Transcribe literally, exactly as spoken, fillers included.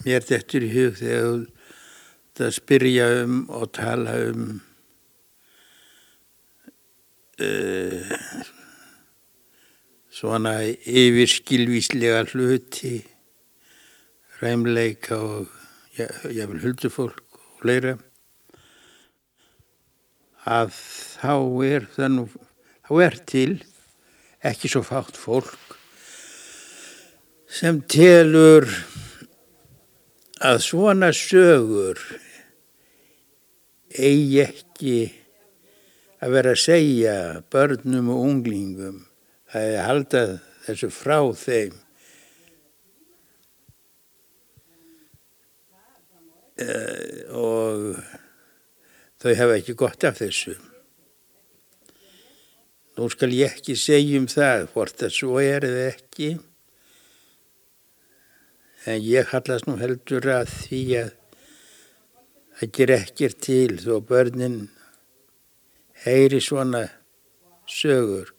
mér dettur í hug þegar það spyrja um og tala um uh, svona yfirskilvíslega hluti, ræmleika og jafnvel huldufólk og fleira, að þá er það nú, þá er til ekki svo fátt fólk sem telur að svona sögur eigi ekki að vera að segja börnum og unglingum, það er að halda þessu frá þeim. Uh, og þau hafa ekki gott af þessu. Nú skal ég ekki segja um það hvort það svo er eða ekki, en ég hallast nú heldur að því að það ger ekkert til þó börnin heyri svona sögur.